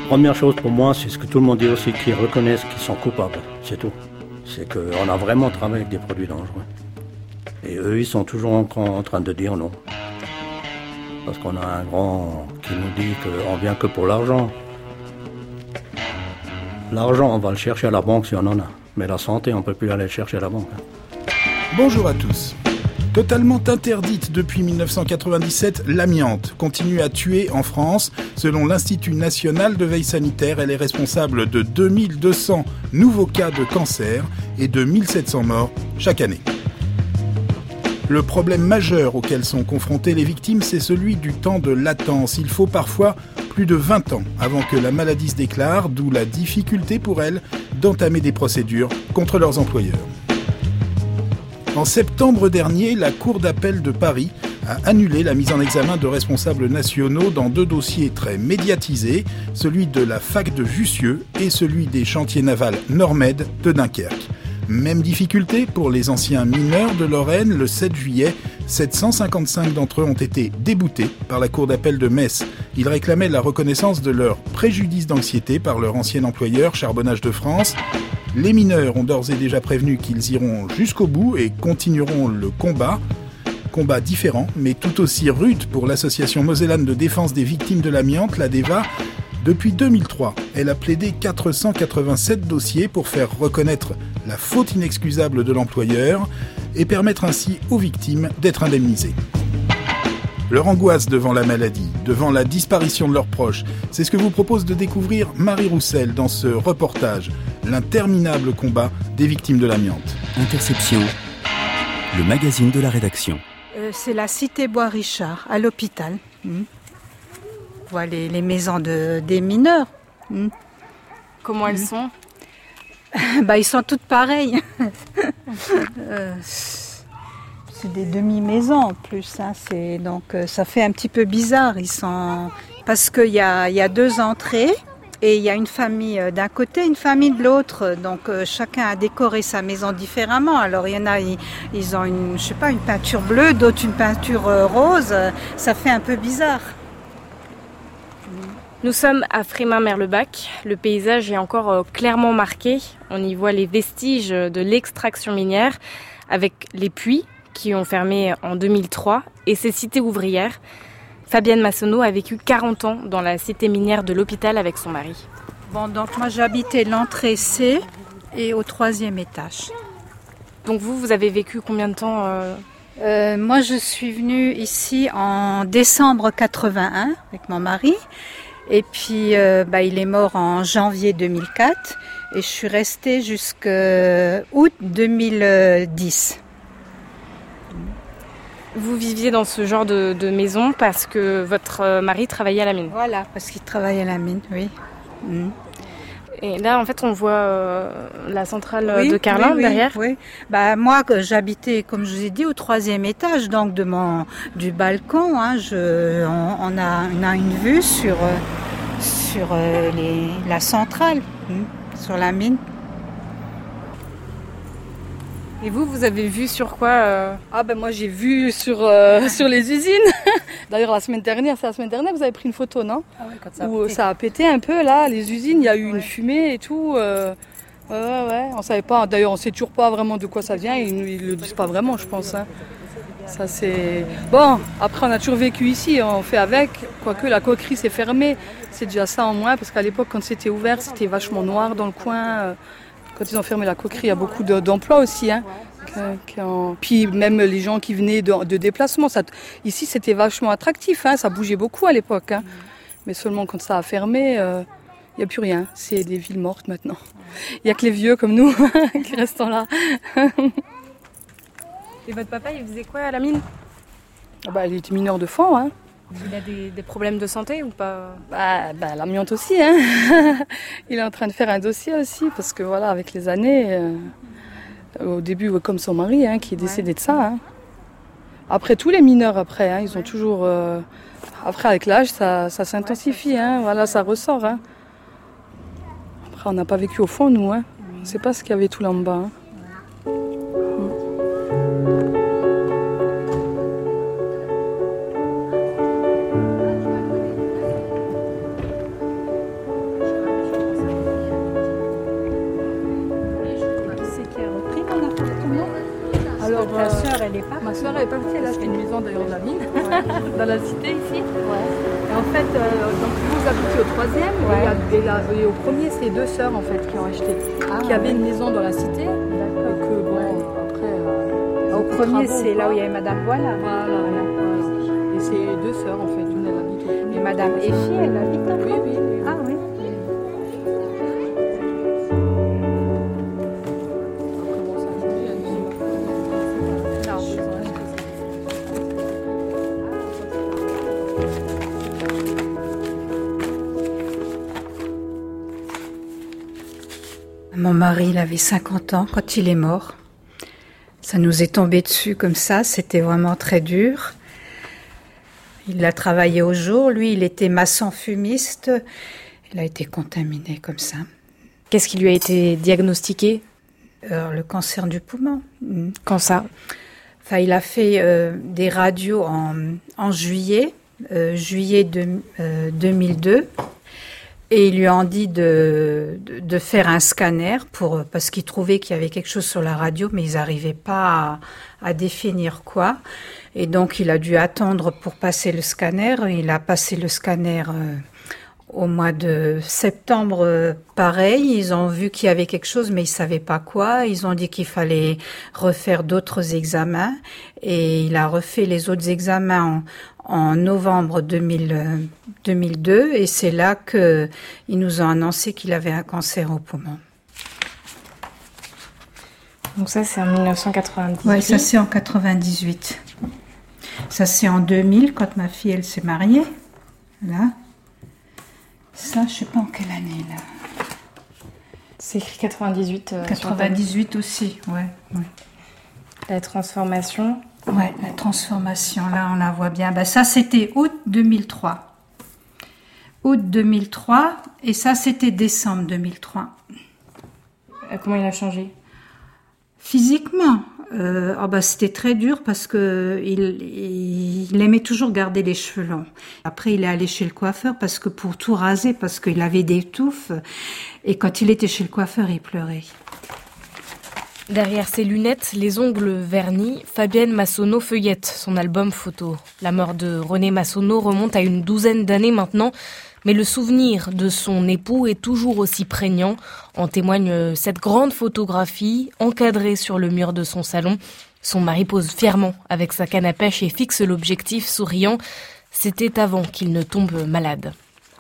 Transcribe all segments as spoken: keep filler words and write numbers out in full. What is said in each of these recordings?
Première chose pour moi, c'est ce que tout le monde dit aussi, qu'ils reconnaissent qu'ils sont coupables, c'est tout. C'est qu'on a vraiment travaillé avec des produits dangereux. Et eux, ils sont toujours encore en train de dire non. Parce qu'on a un grand qui nous dit qu'on vient que pour l'argent. L'argent, on va le chercher à la banque si on en a. Mais la santé, on ne peut plus aller le chercher à la banque. Bonjour à tous. Totalement interdite depuis dix-neuf cent quatre-vingt-dix-sept, l'amiante continue à tuer en France. Selon l'Institut national de veille sanitaire, elle est responsable de deux mille deux cents nouveaux cas de cancer et de mille sept cents morts chaque année. Le problème majeur auquel sont confrontées les victimes, c'est celui du temps de latence. Il faut parfois plus de vingt ans avant que la maladie se déclare, d'où la difficulté pour elles d'entamer des procédures contre leurs employeurs. En septembre dernier, la Cour d'appel de Paris a annulé la mise en examen de responsables nationaux dans deux dossiers très médiatisés, celui de la fac de Jussieu et celui des chantiers navals Normed de Dunkerque. Même difficulté pour les anciens mineurs de Lorraine. Le sept juillet, sept cent cinquante-cinq d'entre eux ont été déboutés par la Cour d'appel de Metz. Ils réclamaient la reconnaissance de leur préjudice d'anxiété par leur ancien employeur, Charbonnage de France. Les mineurs ont d'ores et déjà prévenu qu'ils iront jusqu'au bout et continueront le combat. Combat différent, mais tout aussi rude pour l'association mosellane de défense des victimes de l'amiante, la DEVA. Depuis deux mille trois, elle a plaidé quatre cent quatre-vingt-sept dossiers pour faire reconnaître la faute inexcusable de l'employeur et permettre ainsi aux victimes d'être indemnisées. Leur angoisse devant la maladie, devant la disparition de leurs proches, c'est ce que vous propose de découvrir Marie Roussel dans ce reportage, l'interminable combat des victimes de l'amiante. Interception, le magazine de la rédaction. Euh, c'est la cité Bois-Richard, à l'hôpital. Mmh. On voit les, les maisons de, des mineurs. Mmh. Comment mmh. elles sont? Bah, ils sont toutes pareilles. euh, c'est des demi-maisons en plus. Hein. C'est, donc euh, ça fait un petit peu bizarre. Ils sont... Parce qu'il y a, y a deux entrées et il y a une famille d'un côté, une famille de l'autre. Donc euh, chacun a décoré sa maison différemment. Alors il y en a, ils, ils ont une, je sais pas, une peinture bleue, d'autres une peinture euh, rose. Ça fait un peu bizarre. Nous sommes à Frémin-Merlebach. Le paysage est encore euh, clairement marqué. On y voit les vestiges de l'extraction minière avec les puits qui ont fermé en deux mille trois et ces cités ouvrières. Fabienne Massonneau a vécu quarante ans dans la cité minière de l'hôpital avec son mari. Bon, donc moi j'habitais l'entrée C et au troisième étage. Donc vous, vous avez vécu combien de temps euh... Euh, moi je suis venue ici en décembre quatre-vingt-un avec mon mari. Et puis, euh, bah, il est mort en janvier deux mille quatre et je suis restée jusqu'à août deux mille dix. Vous viviez dans ce genre de, de maison parce que votre mari travaillait à la mine? Voilà, parce qu'il travaillait à la mine, oui. Mmh. Et là, en fait, on voit euh, la centrale oui, de Carlin oui, derrière. Oui, oui. Bah, moi, j'habitais, comme je vous ai dit, au troisième étage, donc de mon, du balcon. Hein, je, on, on, a, on a une vue sur, sur les, la centrale, hein, sur la mine. Et vous, vous avez vu sur quoi euh... Ah ben moi j'ai vu sur, euh, sur les usines. D'ailleurs la semaine dernière, c'est la semaine dernière, vous avez pris une photo, non? Ah ouais, quand ça a Où pété. ça a pété un peu là, les usines, il y a eu ouais. une fumée et tout. Euh... Ouais, ouais, ouais, on savait pas. D'ailleurs on sait toujours pas vraiment de quoi ça vient, ils, ils le disent pas vraiment, je pense. Hein. Ça c'est... Bon, après on a toujours vécu ici, on fait avec, quoique la coquerie s'est fermée. C'est déjà ça en moins, parce qu'à l'époque quand c'était ouvert, c'était vachement noir dans le coin. Quand ils ont fermé la coquerie, il y a beaucoup de, d'emplois aussi. Hein. Puis même les gens qui venaient de, de déplacement, ça, ici c'était vachement attractif, hein, ça bougeait beaucoup à l'époque. Hein. Mais seulement quand ça a fermé, il euh, n'y a plus rien, c'est des villes mortes maintenant. Il n'y a que les vieux comme nous qui restent là. Et votre papa, il faisait quoi à la mine? Ah bah, il était mineur de fond. Hein. Il a des, des problèmes de santé ou pas? Bah, bah l'amiante aussi. Hein. Il est en train de faire un dossier aussi, parce que voilà, avec les années... Euh... Au début, comme son mari, hein, qui est décédé de ça. Hein. Après, tous les mineurs, après, hein, ils ont toujours... Euh... Après, avec l'âge, ça, ça s'intensifie, hein, voilà, ça ressort. Hein. Après, on n'a pas vécu au fond, nous. Hein. On ne sait pas ce qu'il y avait tout là en bas. Hein. est parti, elle a acheté une maison d'ailleurs de la mine, dans la cité ici. Ouais. Et en fait, euh, donc vous habitez au troisième, Ouais. et, la- et, la- et au premier, c'est deux sœurs en fait qui ont acheté, Ah, qui avaient ouais. une maison dans la cité. D'accord. Et que bon, après. euh, Au les premier, travaux, c'est là où quoi. il y avait Madame Voilà. Voilà, voilà. Et c'est deux sœurs en fait, une elle habite au premier. Et Madame Effie, elle habite Oui, encore. oui, oui. Ah oui. Après, bon, ça a changé, elle dit, euh, non, ils ont acheté ça. Mon mari, il avait cinquante ans quand il est mort. Ça nous est tombé dessus comme ça, c'était vraiment très dur. Il a travaillé au jour, lui, il était maçon fumiste. Il a été contaminé comme ça. Qu'est-ce qui lui a été diagnostiqué? Alors, le cancer du poumon. Mm. Quand ça? Enfin, il a fait euh, des radios en, en juillet, euh, juillet de, euh, deux mille deux. Et ils lui ont dit de, de, de faire un scanner pour, parce qu'ils trouvaient qu'il y avait quelque chose sur la radio, mais ils n'arrivaient pas à, à définir quoi. Et donc, il a dû attendre pour passer le scanner. Il a passé le scanner euh, au mois de septembre, euh, pareil. Ils ont vu qu'il y avait quelque chose, mais ils savaient pas quoi. Ils ont dit qu'il fallait refaire d'autres examens. Et il a refait les autres examens en, en novembre deux mille, euh, deux mille deux. Et c'est là que ils nous ont annoncé qu'il avait un cancer au poumon. Donc ça, c'est en mille neuf cent quatre-vingt-dix-huit. Ouais, ça c'est en quatre-vingt-dix-huit. Ça c'est en deux mille, quand ma fille, elle s'est mariée. Là. Ça, je sais pas en quelle année, là. C'est écrit quatre-vingt-dix-huit. euh, sur quatre-vingt-dix-huit aussi, ouais. Ouais, la transformation. ouais la transformation, là, on la voit bien. Bah, ça, c'était août deux mille trois. Août deux mille trois, et ça, c'était décembre deux mille trois. Euh, Comment il a changé? Physiquement, euh, oh bah, c'était très dur parce que il, il aimait toujours garder les cheveux longs. Après, il est allé chez le coiffeur parce que pour tout raser, parce qu'il avait des touffes. Et quand il était chez le coiffeur, il pleurait. Derrière ses lunettes, les ongles vernis, Fabienne Massonneau feuillette son album photo. La mort de René Massonneau remonte à une douzaine d'années maintenant, mais le souvenir de son époux est toujours aussi prégnant. En témoigne cette grande photographie encadrée sur le mur de son salon. Son mari pose fièrement avec sa canne à pêche et fixe l'objectif souriant. C'était avant qu'il ne tombe malade.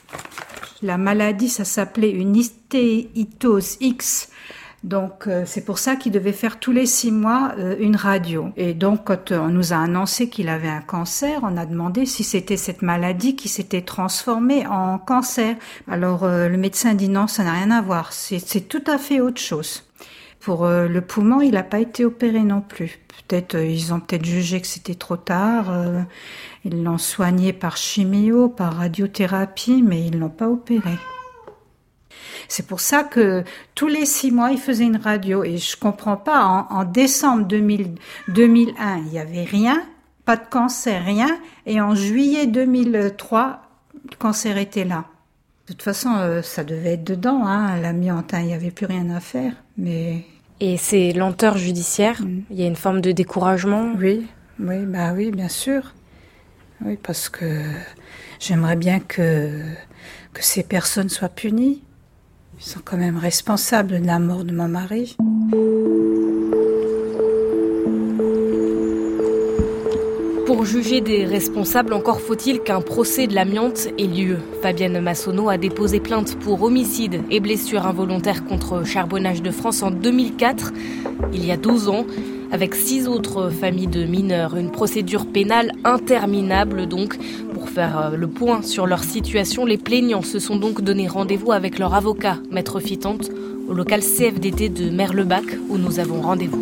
La maladie, ça s'appelait une hystéitose X. Donc, euh, c'est pour ça qu'il devait faire tous les six mois euh, une radio. Et donc, quand on nous a annoncé qu'il avait un cancer, on a demandé si c'était cette maladie qui s'était transformée en cancer. Alors, euh, le médecin dit non, ça n'a rien à voir. C'est, c'est tout à fait autre chose. Pour euh, le poumon, il n'a pas été opéré non plus. Peut-être, euh, ils ont peut-être jugé que c'était trop tard. Euh, ils l'ont soigné par chimio, par radiothérapie, mais ils l'ont pas opéré. C'est pour ça que tous les six mois, il faisait une radio. Et je comprends pas, en, en décembre deux mille, deux mille un, il y avait rien, pas de cancer, rien. Et en juillet deux mille trois, le cancer était là. De toute façon, euh, ça devait être dedans, hein, l'amiante, hein, il n'y avait plus rien à faire. Mais Et ces lenteurs judiciaires, Mm. il y a une forme de découragement. oui, oui, bah oui, bien sûr. Oui, parce que j'aimerais bien que, que ces personnes soient punies. Ils sont quand même responsables de la mort de mon mari. Pour juger des responsables, encore faut-il qu'un procès de l'amiante ait lieu. Fabienne Massonneau a déposé plainte pour homicide et blessure involontaire contre Charbonnage de France en deux mille quatre, il y a douze ans, avec six autres familles de mineurs. Une procédure pénale interminable donc. Pour faire le point sur leur situation, les plaignants se sont donc donné rendez-vous avec leur avocat, Maître Fitante, au local C F D T de Merlebac, où nous avons rendez-vous.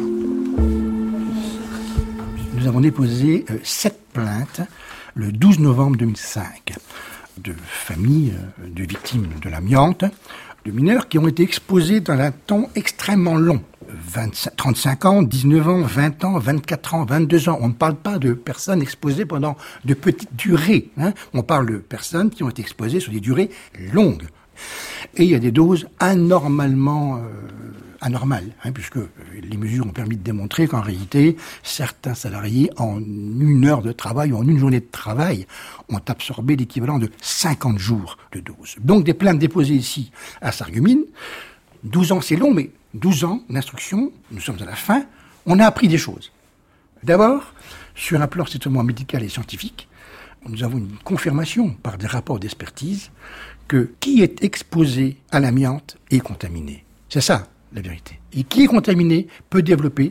Nous avons déposé euh, sept plaintes le douze novembre deux mille cinq de familles euh, de victimes de l'amiante, de mineurs qui ont été exposés dans un temps extrêmement long. vingt-cinq, trente-cinq ans, dix-neuf ans, vingt ans, vingt-quatre ans, vingt-deux ans. On ne parle pas de personnes exposées pendant de petites durées. Hein. On parle de personnes qui ont été exposées sur des durées longues. et il y a des doses anormalement... Euh, anormal, hein, puisque les mesures ont permis de démontrer qu'en réalité, certains salariés, en une heure de travail ou en une journée de travail, ont absorbé l'équivalent de cinquante jours de dose. Donc des plaintes déposées ici à Sarreguemines, douze ans c'est long, mais douze ans d'instruction, nous sommes à la fin, on a appris des choses. D'abord, sur un plan strictement médical et scientifique, nous avons une confirmation par des rapports d'expertise que qui est exposé à l'amiante est contaminé. C'est ça la vérité. Et qui est contaminé peut développer,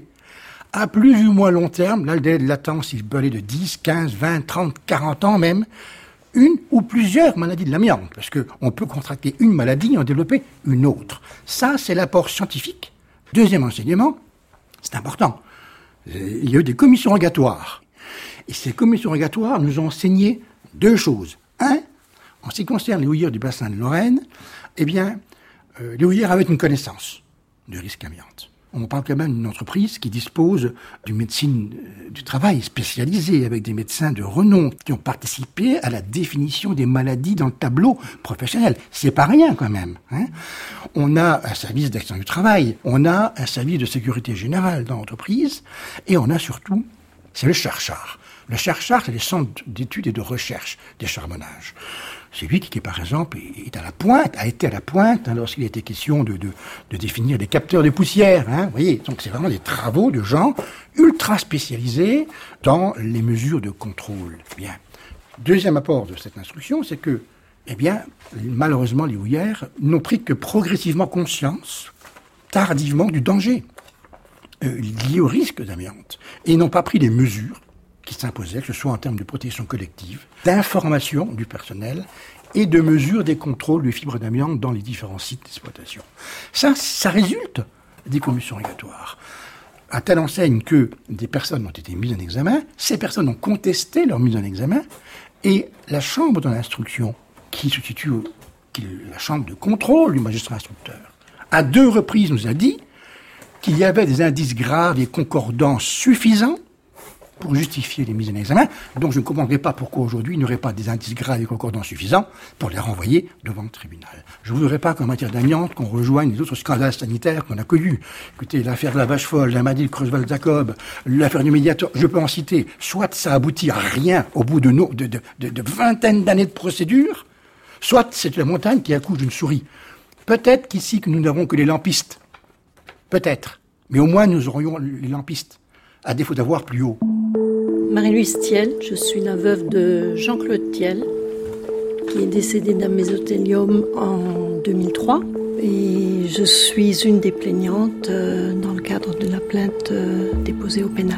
à plus ou moins long terme, là, le délai de latence, il peut aller de dix, quinze, vingt, trente, quarante ans même, une ou plusieurs maladies de l'amiante. Parce qu'on peut contracter une maladie et en développer une autre. Ça, c'est l'apport scientifique. Deuxième enseignement, c'est important. Il y a eu des commissions rogatoires. Et ces commissions rogatoires nous ont enseigné deux choses. Un, en ce qui concerne les houilleurs du bassin de Lorraine, eh bien, euh, les houilleurs avaient une connaissance du risque amiante. On parle quand même d'une entreprise qui dispose d'une médecine du travail spécialisée, avec des médecins de renom qui ont participé à la définition des maladies dans le tableau professionnel. C'est pas rien quand même, hein. On a un service d'action du travail, on a un service de sécurité générale dans l'entreprise, et on a surtout, c'est le CHARCHAR. Le CHARCHAR, c'est les centres d'études et de recherche des charbonnages. C'est lui qui, par exemple, est à la pointe, a été à la pointe hein, lorsqu'il a été question de, de, de définir des capteurs de poussière. Hein, vous voyez, donc c'est vraiment des travaux de gens ultra spécialisés dans les mesures de contrôle. Bien. Deuxième apport de cette instruction, c'est que, eh bien, malheureusement, les houillères n'ont pris que progressivement conscience, tardivement, du danger euh, lié au risque d'amiante, et n'ont pas pris les mesures qui s'imposait, que ce soit en termes de protection collective, d'information du personnel et de mesure des contrôles de fibres d'amiante dans les différents sites d'exploitation. Ça, ça résulte des commissions rogatoires. À telle enseigne que des personnes ont été mises en examen, ces personnes ont contesté leur mise en examen, et la chambre de l'instruction, qui se situe, au, qui est la chambre de contrôle du magistrat instructeur, à deux reprises nous a dit qu'il y avait des indices graves et concordants suffisants pour justifier les mises en examen, donc je ne comprendrais pas pourquoi aujourd'hui il n'y aurait pas des indices graves et concordants suffisants pour les renvoyer devant le tribunal. Je ne voudrais pas qu'en matière d'amiante, qu'on rejoigne les autres scandales sanitaires qu'on a connus. Écoutez, l'affaire de la vache folle, la maladie de Creutzfeldt-Jacob, l'affaire du Mediator, je peux en citer. Soit ça aboutit à rien au bout de, no, de, de, de, de vingtaine d'années de procédure, soit c'est la montagne qui accouche d'une souris. Peut-être qu'ici que nous n'avons que les lampistes. Peut-être. Mais au moins nous aurions les lampistes, à défaut d'avoir plus haut. Marie-Louise Thiel, je suis la veuve de Jean-Claude Thiel, qui est décédé d'un mésothéliome en deux mille trois. Et je suis une des plaignantes dans le cadre de la plainte déposée au pénal.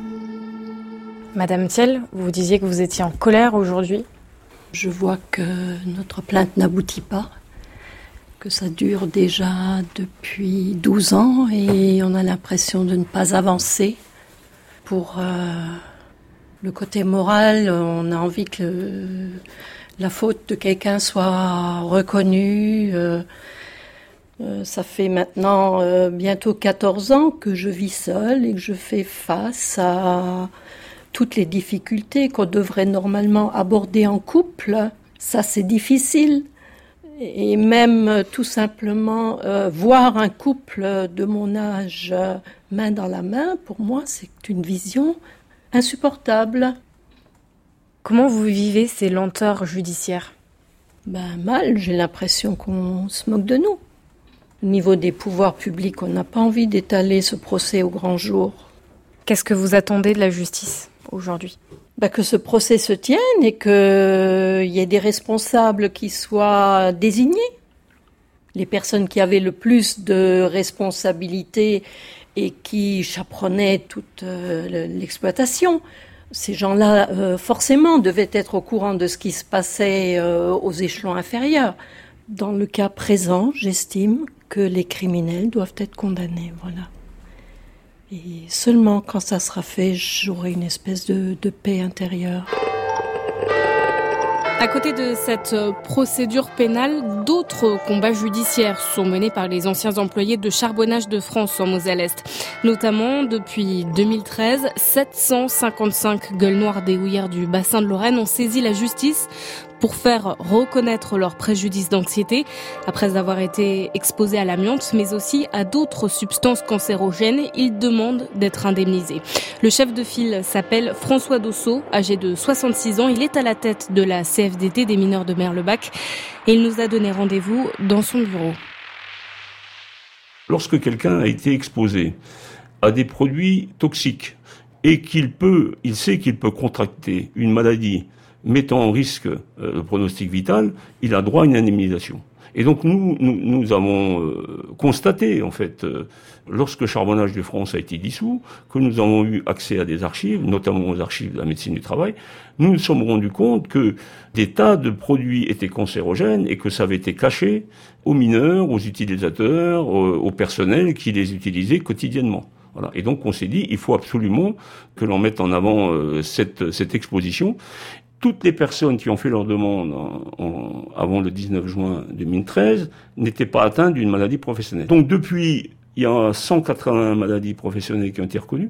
Madame Thiel, vous disiez que vous étiez en colère aujourd'hui. Je vois que notre plainte n'aboutit pas, que ça dure déjà depuis douze ans et on a l'impression de ne pas avancer. Pour euh, le côté moral, on a envie que le, la faute de quelqu'un soit reconnue. Euh, euh, ça fait maintenant euh, bientôt quatorze ans que je vis seule et que je fais face à toutes les difficultés qu'on devrait normalement aborder en couple. Ça, c'est difficile. Et même tout simplement euh, voir un couple de mon âge euh, main dans la main, pour moi, c'est une vision insupportable. Comment vous vivez ces lenteurs judiciaires ? Ben, mal, j'ai l'impression qu'on se moque de nous. Au niveau des pouvoirs publics, on n'a pas envie d'étaler ce procès au grand jour. Qu'est-ce que vous attendez de la justice aujourd'hui ? Ben, que ce procès se tienne et qu'il y ait des responsables qui soient désignés. Les personnes qui avaient le plus de responsabilités et qui chaperonnaient toute euh, l'exploitation. Ces gens-là, euh, forcément, devaient être au courant de ce qui se passait euh, aux échelons inférieurs. Dans le cas présent, j'estime que les criminels doivent être condamnés, voilà. Et seulement quand ça sera fait, j'aurai une espèce de, de paix intérieure. À côté de cette procédure pénale, d'autres combats judiciaires sont menés par les anciens employés de Charbonnages de France en Moselle-Est. Notamment, depuis deux mille treize, sept cent cinquante-cinq gueules noires des houillères du bassin de Lorraine ont saisi la justice pour faire reconnaître leur préjudice d'anxiété après avoir été exposés à l'amiante, mais aussi à d'autres substances cancérogènes. Ils demandent d'être indemnisés. Le chef de file s'appelle François Dossot, âgé de soixante-six ans. Il est à la tête de la C F D T des mineurs de Merlebach et il nous a donné rendez-vous dans son bureau. Lorsque quelqu'un a été exposé à des produits toxiques et qu'il peut, il sait qu'il peut contracter une maladie mettant en risque euh, le pronostic vital, il a droit à une indemnisation. Et donc nous, nous, nous avons euh, constaté, en fait, euh, lorsque Charbonnages de France a été dissous, que nous avons eu accès à des archives, notamment aux archives de la médecine du travail, nous nous sommes rendus compte que des tas de produits étaient cancérogènes et que ça avait été caché aux mineurs, aux utilisateurs, euh, au personnel qui les utilisait quotidiennement. Voilà. Et donc on s'est dit, il faut absolument que l'on mette en avant euh, cette, cette exposition. Toutes les personnes qui ont fait leur demande en, en, avant le dix-neuf juin deux mille treize n'étaient pas atteintes d'une maladie professionnelle. Donc depuis, il y a cent quatre-vingts maladies professionnelles qui ont été reconnues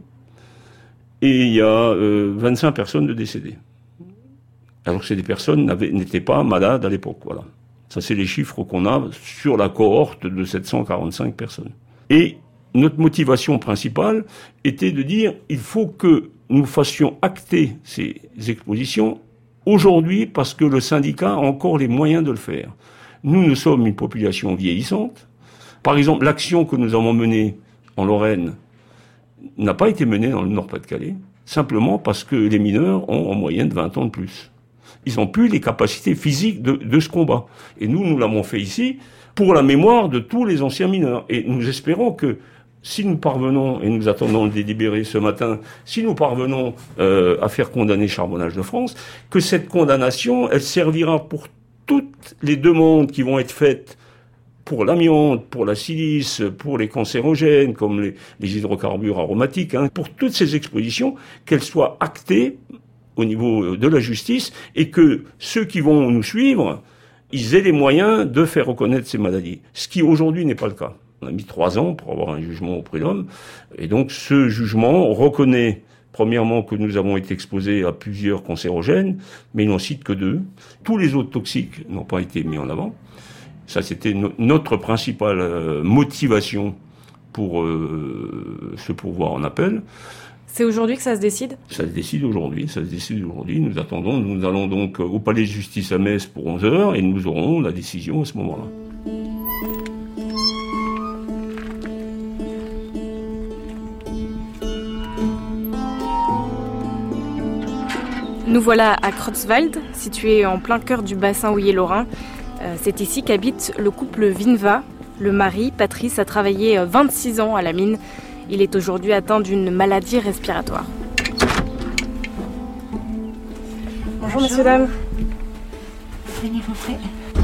et il y a euh, vingt-cinq personnes de décédées. Alors que ces personnes n'étaient pas malades à l'époque. Voilà. Ça, c'est les chiffres qu'on a sur la cohorte de sept cent quarante-cinq personnes. Et notre motivation principale était de dire il faut que nous fassions acter ces expositions aujourd'hui, parce que le syndicat a encore les moyens de le faire. Nous, nous sommes une population vieillissante. Par exemple, l'action que nous avons menée en Lorraine n'a pas été menée dans le Nord-Pas-de-Calais, simplement parce que les mineurs ont en moyenne vingt ans de plus. Ils n'ont plus les capacités physiques de, de ce combat. Et nous, nous l'avons fait ici pour la mémoire de tous les anciens mineurs. Et nous espérons que si nous parvenons, et nous attendons le délibéré ce matin, si nous parvenons euh, à faire condamner Charbonnages de France, que cette condamnation, elle servira pour toutes les demandes qui vont être faites pour l'amiante, pour la silice, pour les cancérogènes, comme les, les hydrocarbures aromatiques, hein, pour toutes ces expositions, qu'elles soient actées au niveau de la justice et que ceux qui vont nous suivre, ils aient les moyens de faire reconnaître ces maladies. Ce qui aujourd'hui n'est pas le cas. On a mis trois ans pour avoir un jugement au prud'homme. Et donc, ce jugement reconnaît, premièrement, que nous avons été exposés à plusieurs cancérogènes, mais il n'en cite que deux. Tous les autres toxiques n'ont pas été mis en avant. Ça, c'était no- notre principale euh, motivation pour euh, ce pourvoi en appel. C'est aujourd'hui que ça se décide ? Ça se décide aujourd'hui, ça se décide aujourd'hui. Nous attendons, nous allons donc au palais de justice à Metz pour onze heures et nous aurons la décision à ce moment-là. Nous voilà à Creutzwald, situé en plein cœur du bassin houiller-lorrain. Euh, c'est ici qu'habite le couple Vinva. Le mari, Patrice, a travaillé vingt-six ans à la mine. Il est aujourd'hui atteint d'une maladie respiratoire. Bonjour, Bonjour. Messieurs, dames. Venez rentrer.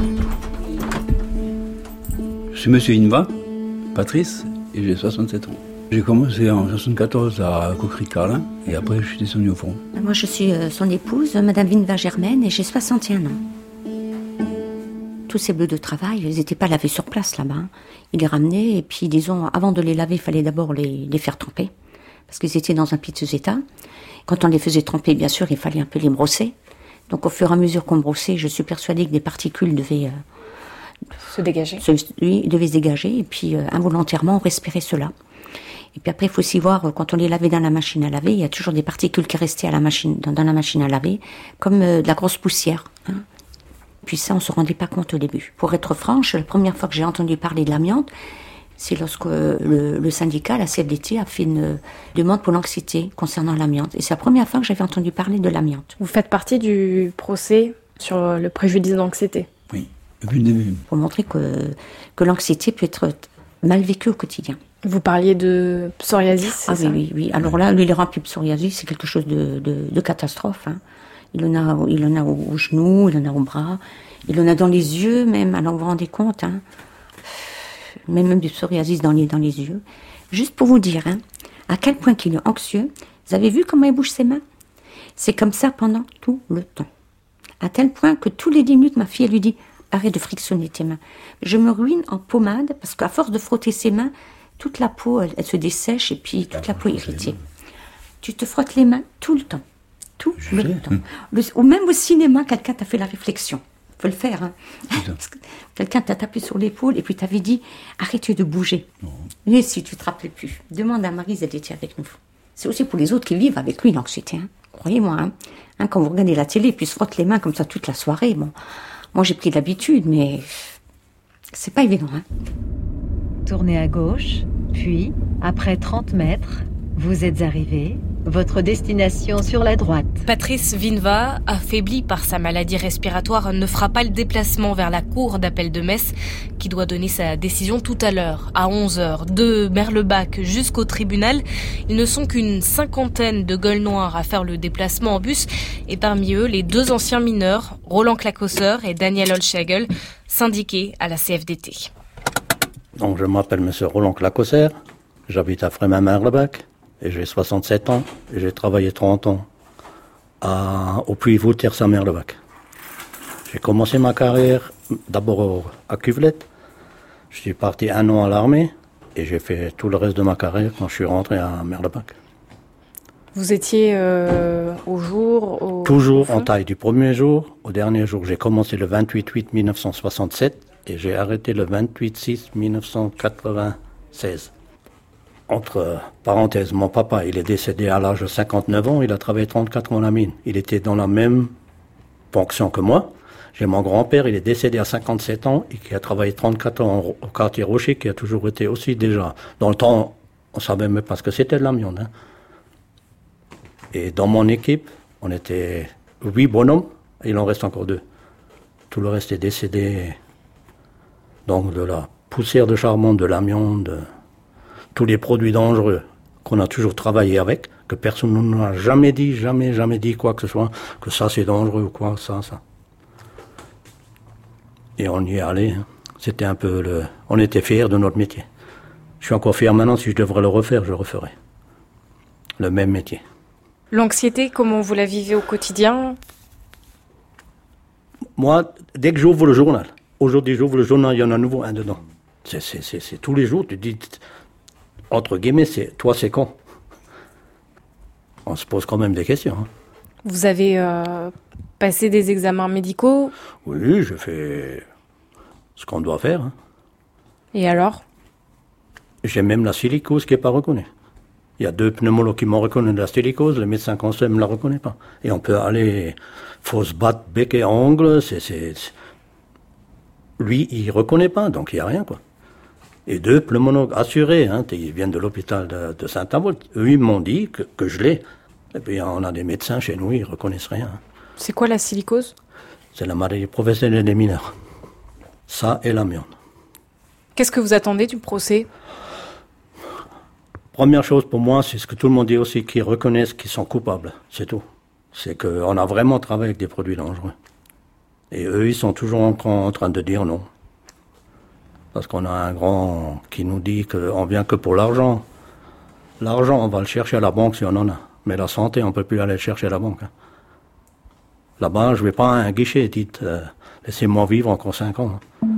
Je suis monsieur Vinva, Patrice, et j'ai soixante-sept ans. J'ai commencé en soixante-quatorze à Coquery-Carlin et après je suis descendu au front. Moi je suis son épouse, madame Vinva Germaine, et j'ai soixante et un ans. Tous ces bleus de travail, ils n'étaient pas lavés sur place là-bas. Ils les ramenaient et puis disons, avant de les laver, il fallait d'abord les, les faire tremper. Parce qu'ils étaient dans un piteux état. Quand on les faisait tremper, bien sûr, il fallait un peu les brosser. Donc au fur et à mesure qu'on brossait, je suis persuadée que des particules devaient... Euh, se dégager. Se, oui, devaient se dégager et puis euh, involontairement on respirait cela. Et puis après, il faut aussi voir, quand on les lavait dans la machine à laver, il y a toujours des particules qui restaient à la machine, dans, dans la machine à laver, comme euh, de la grosse poussière. Hein. Puis ça, on ne se rendait pas compte au début. Pour être franche, la première fois que j'ai entendu parler de l'amiante, c'est lorsque euh, le, le syndicat, la C F D T, a fait une euh, demande pour l'anxiété concernant l'amiante. Et c'est la première fois que j'avais entendu parler de l'amiante. Vous faites partie du procès sur le préjudice d'anxiété ? Oui, depuis le début. Pour montrer que, que l'anxiété peut être mal vécue au quotidien. Vous parliez de psoriasis, c'est ah, ça ? Oui, oui, oui. Alors là, lui, le rempli de psoriasis, c'est quelque chose de, de, de catastrophe. Hein. Il en a, il en a au, au genou, il en a au bras, il en a dans les yeux même. Alors vous vous rendez compte, hein. Même, même du psoriasis dans les, dans les yeux. Juste pour vous dire, hein, à quel point qu'il est anxieux. Vous avez vu comment il bouge ses mains ? C'est comme ça pendant tout le temps. À tel point que tous les dix minutes, ma fille, elle lui dit « Arrête de frictionner tes mains ». Je me ruine en pommade parce qu'à force de frotter ses mains, toute la peau, elle, elle se dessèche et puis toute la peau est irritée. Tu te frottes les mains tout le temps. Tout Je le sais. temps. Le, ou même au cinéma, quelqu'un t'a fait la réflexion. faut le faire. Hein. Parce que quelqu'un t'a tapé sur l'épaule et puis t'avait dit arrêtez de bouger. Non. Mais si tu te rappelles plus, demande à Maryse, elle était avec nous. C'est aussi pour les autres qui vivent avec lui l'anxiété. Hein. Croyez-moi, hein. Hein, quand vous regardez la télé, puis se frotte les mains comme ça toute la soirée. Bon, moi j'ai pris l'habitude, mais c'est pas évident. Hein. Tournez à gauche, puis après trente mètres, vous êtes arrivé. Votre destination sur la droite. Patrice Vinva, affaibli par sa maladie respiratoire, ne fera pas le déplacement vers la cour d'appel de Metz, qui doit donner sa décision tout à l'heure, à onze heures. De Merlebach jusqu'au tribunal, ils ne sont qu'une cinquantaine de gueules noires à faire le déplacement en bus, et parmi eux, les deux anciens mineurs, Roland Clacosseur et Daniel Holschagel, syndiqués à la C F D T. Donc je m'appelle monsieur Roland Clacosseur, j'habite à Frémin-Merlebach. Et j'ai soixante-sept ans, et j'ai travaillé trente ans à, au Puy Voltaire à Merlebach. J'ai commencé ma carrière d'abord à Cuvlette. Je suis parti un an à l'armée, et j'ai fait tout le reste de ma carrière quand je suis rentré à Merlebach. Vous étiez euh, au jour au... Toujours en taille du premier jour au dernier jour. J'ai commencé le vingt-huit août mille neuf cent soixante-sept, et j'ai arrêté le vingt-huit six mille neuf cent quatre-vingt-seize. Entre parenthèses, mon papa, il est décédé à l'âge de cinquante-neuf ans, il a travaillé trente-quatre ans à la mine. Il était dans la même fonction que moi. J'ai mon grand-père, il est décédé à cinquante-sept ans et qui a travaillé trente-quatre ans au quartier Rocher, qui a toujours été aussi déjà. Dans le temps, on ne savait même pas ce que c'était de l'amiante. Hein. Et dans mon équipe, on était huit bonhommes, et il en reste encore deux. Tout le reste est décédé, donc de la poussière de charbon, de l'amiante, de... tous les produits dangereux qu'on a toujours travaillé avec, que personne ne nous a jamais dit, jamais, jamais dit quoi que ce soit, que ça c'est dangereux ou quoi, ça, ça. Et on y est allé. Hein. C'était un peu le... On était fiers de notre métier. Je suis encore fier maintenant, si je devrais le refaire, je le referais. Le même métier. L'anxiété, comment vous la vivez au quotidien ? Moi, dès que j'ouvre le journal, aujourd'hui j'ouvre le journal, il y en a un nouveau, un dedans. C'est, c'est, c'est, c'est tous les jours, tu dis... Entre guillemets, c'est, toi, c'est con. On se pose quand même des questions. Hein. Vous avez euh, passé des examens médicaux ? Oui, je fais ce qu'on doit faire. Hein. Et alors ? J'ai même la silicose qui n'est pas reconnue. Il y a deux pneumologues qui m'ont reconnu de la silicose, le médecin conseil ne me la reconnaît pas. Et on peut aller, faut se battre bec et ongle, c'est, c'est, c'est... Lui, il ne reconnaît pas, donc il n'y a rien, quoi. Et deux pneumologues assurés, hein, ils viennent de l'hôpital de, de Saint-Avold. Eux, ils m'ont dit que, que je l'ai. Et puis, on a des médecins chez nous, ils ne reconnaissent rien. C'est quoi la silicose ? C'est la maladie professionnelle des mineurs. Ça et l'amiante. Qu'est-ce que vous attendez du procès ? Première chose pour moi, c'est ce que tout le monde dit aussi, qu'ils reconnaissent qu'ils sont coupables. C'est tout. C'est qu'on a vraiment travaillé avec des produits dangereux. Et eux, ils sont toujours en, en train de dire non. Parce qu'on a un grand qui nous dit qu'on vient que pour l'argent. L'argent, on va le chercher à la banque si on en a. Mais la santé, on ne peut plus aller le chercher à la banque. Là-bas, je ne vais pas à un guichet, dites, euh, laissez-moi vivre encore cinq ans.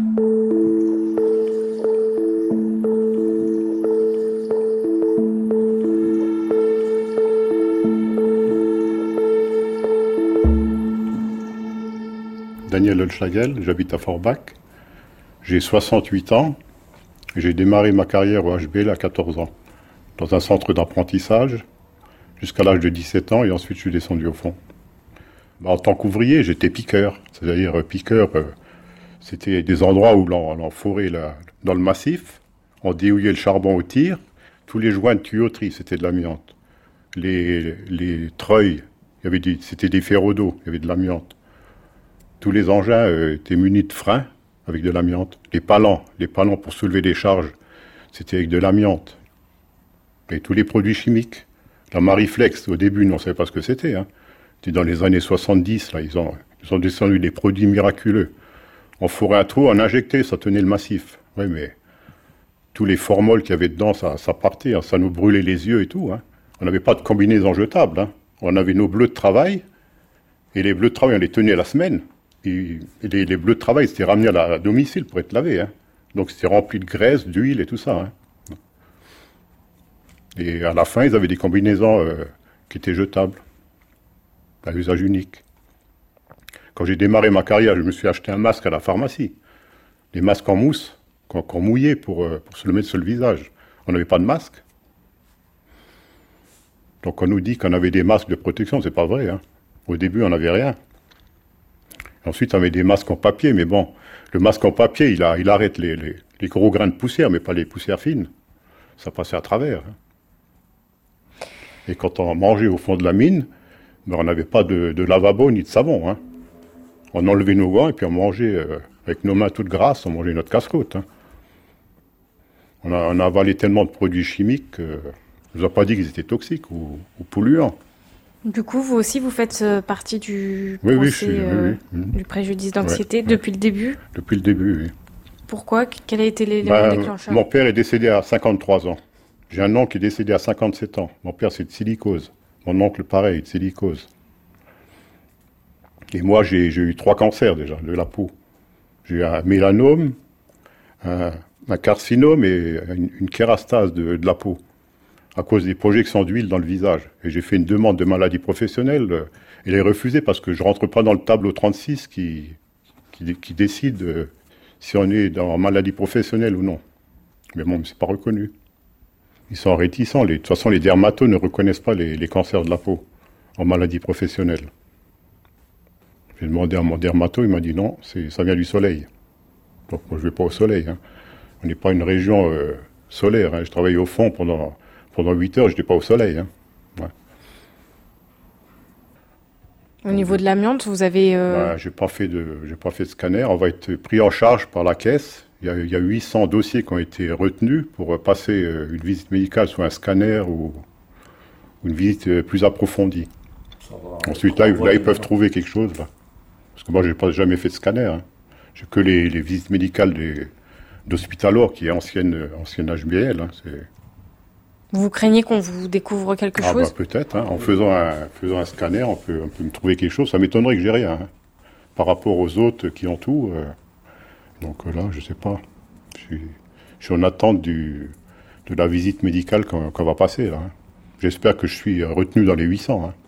Daniel Holschagel, j'habite à Forbach. J'ai soixante-huit ans. J'ai démarré ma carrière au H B L à quatorze ans, dans un centre d'apprentissage, jusqu'à l'âge de dix-sept ans, et ensuite je suis descendu au fond. Bah, en tant qu'ouvrier, j'étais piqueur, c'est-à-dire euh, piqueur, euh, c'était des endroits où l'on, l'on forait la, dans le massif, on déhouillait le charbon au tir, tous les joints de tuyauterie, c'était de l'amiante. Les, les treuils, il y avait des, c'était des ferros d'eau, il y avait de l'amiante. Tous les engins euh, étaient munis de freins, avec de l'amiante. Les palans, les palans pour soulever des charges, c'était avec de l'amiante. Et tous les produits chimiques. La Mariflex, au début, on ne savait pas ce que c'était. Hein. C'était dans les années soixante-dix, là, ils ont, ils ont descendu des produits miraculeux. On fourrait un trou, on injectait, ça tenait le massif. Oui, mais tous les formols qu'il y avait dedans, ça, ça partait, hein, ça nous brûlait les yeux et tout. Hein. On n'avait pas de combinaison jetable. Hein. On avait nos bleus de travail, et les bleus de travail, on les tenait la semaine. Et les, les bleus de travail, c'était ramené à, la, à domicile pour être lavé. Hein. Donc c'était rempli de graisse, d'huile et tout ça. Hein. Et à la fin, ils avaient des combinaisons euh, qui étaient jetables, à usage unique. Quand j'ai démarré ma carrière, je me suis acheté un masque à la pharmacie. Des masques en mousse, qu'on, qu'on mouillait pour, euh, pour se le mettre sur le visage. On n'avait pas de masque. Donc on nous dit qu'on avait des masques de protection, c'est pas vrai. Hein. Au début, on n'avait rien. Ensuite, on avait des masques en papier, mais bon, le masque en papier, il, a, il arrête les, les, les gros grains de poussière, mais pas les poussières fines. Ça passait à travers. Hein. Et quand on mangeait au fond de la mine, ben, on n'avait pas de, de lavabo ni de savon. Hein. On enlevait nos gants et puis on mangeait, euh, avec nos mains toutes grasses, on mangeait notre casse-croûte. Hein. On, a, on a avalé tellement de produits chimiques, euh, on ne nous a pas dit qu'ils étaient toxiques ou, ou polluants. Du coup, vous aussi, vous faites partie du, oui, procès, oui, je suis, euh, oui, oui. du préjudice d'anxiété ouais, depuis ouais. le début. Depuis le début, oui. Pourquoi? Quel a été l'élément ben, déclencheur? Mon père est décédé à cinquante-trois ans. J'ai un oncle qui est décédé à cinquante-sept ans. Mon père, c'est de silicose. Mon oncle, pareil, de silicose. Et moi, j'ai, j'ai eu trois cancers déjà, de la peau. J'ai eu un mélanome, un, un carcinome et une, une kérastase de, de la peau, à cause des projections d'huile dans le visage. Et j'ai fait une demande de maladie professionnelle. Euh, elle est refusée parce que je rentre pas dans le tableau trente-six qui, qui, qui décide euh, si on est dans maladie professionnelle ou non. Mais bon, c'est pas reconnu. Ils sont réticents. Les, de toute façon, les dermatos ne reconnaissent pas les, les cancers de la peau en maladie professionnelle. J'ai demandé à mon dermato, il m'a dit non, c'est, ça vient du soleil. Donc moi je vais pas au soleil. Hein. On n'est pas une région euh, solaire. Hein. Je travaillais au fond pendant... Pendant huit heures, je n'étais pas au soleil. Hein. Ouais. Au niveau de l'amiante, vous avez... Euh... Ben, j'ai pas fait de, j'ai pas fait de scanner. On va être pris en charge par la caisse. Il y a, il y a huit cents dossiers qui ont été retenus pour passer une visite médicale, soit un scanner ou, ou une visite plus approfondie. Ensuite, là, là, ils peuvent trouver quelque chose. Là. Parce que moi, je n'ai pas jamais fait de scanner. Hein. J'ai que les, les visites médicales des, d'Hospitalor, qui est ancienne, ancienne H B L. Hein. C'est... Vous craignez qu'on vous découvre quelque ah chose? bah peut-être, hein. En faisant un, faisant un scanner, on peut, on peut me trouver quelque chose. Ça m'étonnerait que j'ai rien. Hein. Par rapport aux autres qui ont tout. Euh... Donc là, je sais pas. Je suis, je suis en attente du, de la visite médicale qu'on, qu'on va passer. Là, hein. J'espère que je suis retenu dans les huit cents. Hein.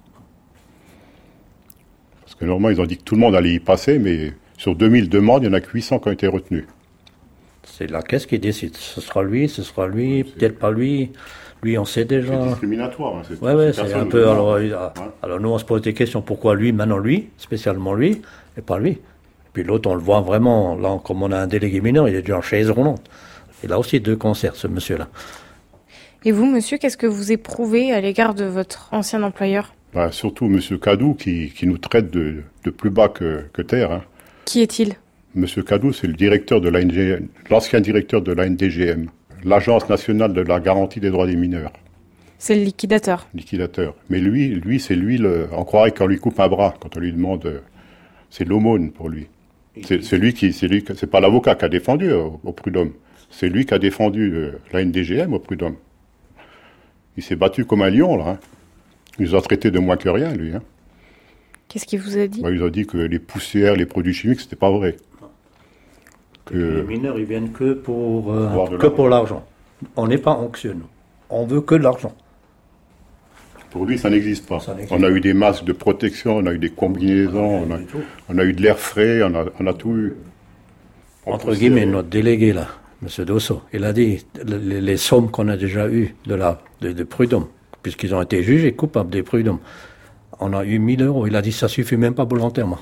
Parce que normalement, ils ont dit que tout le monde allait y passer, mais sur deux mille demandes, il n'y en a que huit cents qui ont été retenus. C'est la caisse qui décide. Ce sera lui, ce sera lui, c'est... peut-être pas lui. Lui, on sait déjà. C'est discriminatoire. Hein, c'est ouais, ouais, c'est un peu. Alors, ouais. alors, nous, on se pose des questions. Pourquoi lui, maintenant lui, spécialement lui, et pas lui? Et puis l'autre, on le voit vraiment. Là, comme on a un délégué mineur, il est déjà en chaise roulante. Il a aussi deux cancers, ce monsieur-là. Et vous, monsieur, qu'est-ce que vous éprouvez à l'égard de votre ancien employeur? Bah, surtout monsieur Cadou, qui, qui nous traite de, de plus bas que, que terre. Hein. Qui est-il? Monsieur Cadou, c'est le directeur de l'A N G, l'ancien directeur de l'A N D G M. L'Agence nationale de la garantie des droits des mineurs. C'est le liquidateur. Liquidateur. Mais lui, lui, c'est lui, le, on croirait qu'on lui coupe un bras quand on lui demande. Euh, c'est l'aumône pour lui. C'est, c'est lui qui, c'est lui, c'est pas l'avocat qui a défendu au, au prud'homme. C'est lui qui a défendu euh, l'A N D G M au prud'homme. Il s'est battu comme un lion là. Hein. Il nous a traités de moins que rien, lui. Hein. Qu'est-ce qu'il vous a dit? Bah, il nous a dit que les poussières, les produits chimiques, c'était pas vrai. Que les mineurs, ils viennent que pour, euh, que pour l'argent. On n'est pas anxieux, nous. On veut que de l'argent. Pour lui, ça n'existe pas. Ça n'existe on a eu des masques de protection, on a eu des combinaisons, on a, on a eu de l'air frais, on a, on a tout eu. On Entre poussière, guillemets, notre délégué, là, M. Dosso, il a dit les, les sommes qu'on a déjà eues de, la, de, de prud'homme, puisqu'ils ont été jugés coupables des prud'hommes, on a eu mille euros. Il a dit ça suffit même pas volontairement.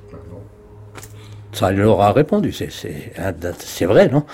Ça leur a répondu, c'est, c'est, c'est vrai, non?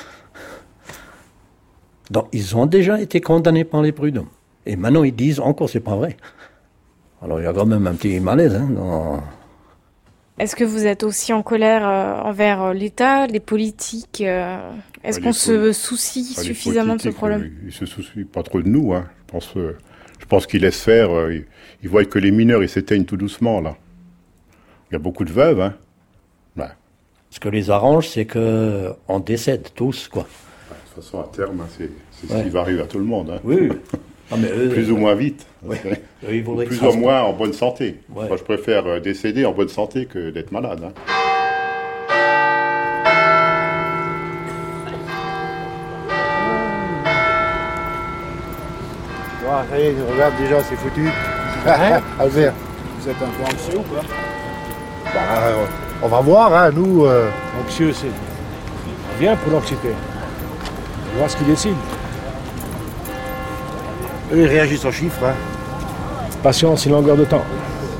Donc, ils ont déjà été condamnés par les prud'hommes. Et maintenant, ils disent encore, c'est pas vrai. Alors, il y a quand même un petit malaise. Hein, dans... Est-ce que vous êtes aussi en colère euh, envers l'État, les politiques euh, Est-ce bah, qu'on se poli- soucie bah, suffisamment de ce problème? Ils ne se soucient pas trop de nous. Hein. Je pense, euh, je pense qu'ils laissent faire. Euh, ils, ils voient que les mineurs, ils s'éteignent tout doucement, là. Il y a beaucoup de veuves, hein. Ouais. Ce que les arrange, c'est qu'on décède tous, quoi. De toute façon, à terme, hein, c'est, c'est ouais. ce qui va arriver à tout le monde. Hein. Oui, oui. Ah, mais eux, plus ou moins vite. Ouais. Eux, ils plus ou moins en bonne santé. Ouais. Moi, je préfère décéder en bonne santé que d'être malade. Hein. Bon, ça y est, regarde déjà, c'est foutu. Ouais. Albert. Vous êtes un peu anxieux ou quoi? Bah, on va voir, hein, nous... Euh... Anxieux, c'est... On vient pour l'anxiété. On va voir ce qu'ils décident. Eux, ils réagissent en chiffres. Hein. Patience et longueur de temps.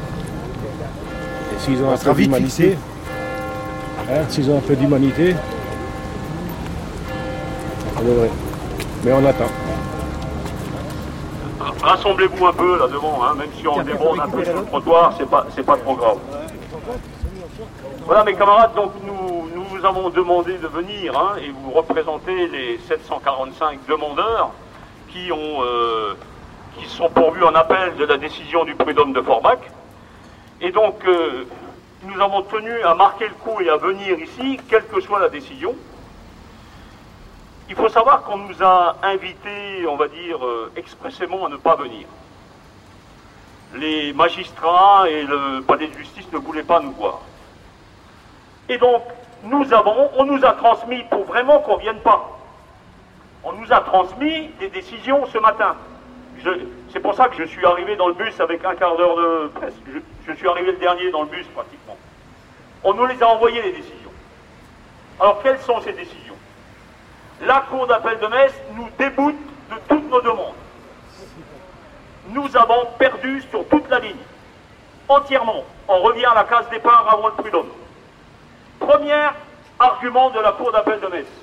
Et s'ils ont un peu d'humanité... Hein, s'ils ont un peu d'humanité... Ça devrait. Mais on attend. Rassemblez-vous un peu là devant, hein, même si on déborde un peu sur le trottoir, c'est pas, c'est pas trop grave. Voilà mes camarades, donc nous, nous vous avons demandé de venir, hein, et vous représentez les sept cent quarante-cinq demandeurs qui ont, euh, qui sont pourvus en appel de la décision du prud'homme de Forbach. Et donc, euh, nous avons tenu à marquer le coup et à venir ici, quelle que soit la décision. Il faut savoir qu'on nous a invités, on va dire, euh, expressément à ne pas venir. Les magistrats et le palais de justice ne voulaient pas nous voir. Et donc, nous avons, on nous a transmis, pour vraiment qu'on ne vienne pas, on nous a transmis des décisions ce matin. Je, c'est pour ça que je suis arrivé dans le bus avec un quart d'heure de presse. Je, je suis arrivé le dernier dans le bus, pratiquement. On nous les a envoyées, les décisions. Alors, quelles sont ces décisions ? La Cour d'appel de Metz nous déboute de toutes nos demandes. Nous avons perdu sur toute la ligne, entièrement. On revient à la case départ avant le prud'homme. Premier argument de la Cour d'appel de Metz.